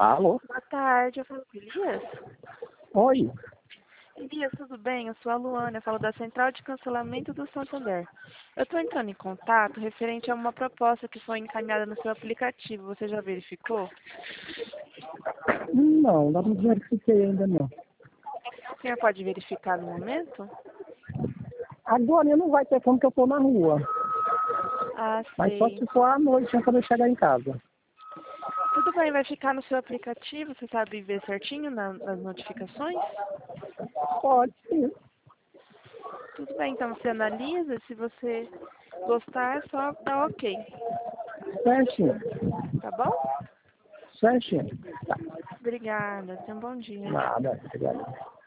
Alô? Boa tarde, eu falo com o Elias. Oi. Elias, tudo bem? Eu sou a Luana, eu falo da Central de Cancelamento do Santander. Eu estou entrando em contato referente a uma proposta que foi encaminhada no seu aplicativo. Você já verificou? Não verifiquei ainda não. O senhor pode verificar no momento? Agora eu não vai ter como que eu tô na rua. Ah, Mas só sei. se for à noite quando eu chegar em casa. Tudo bem, vai ficar no seu aplicativo, você sabe ver certinho nas notificações? Pode sim. Tudo bem, então você analisa, se você gostar, é só dar ok, Certinho. tá bom? Certinho. Obrigada, tenha um bom dia. Nada. Obrigado.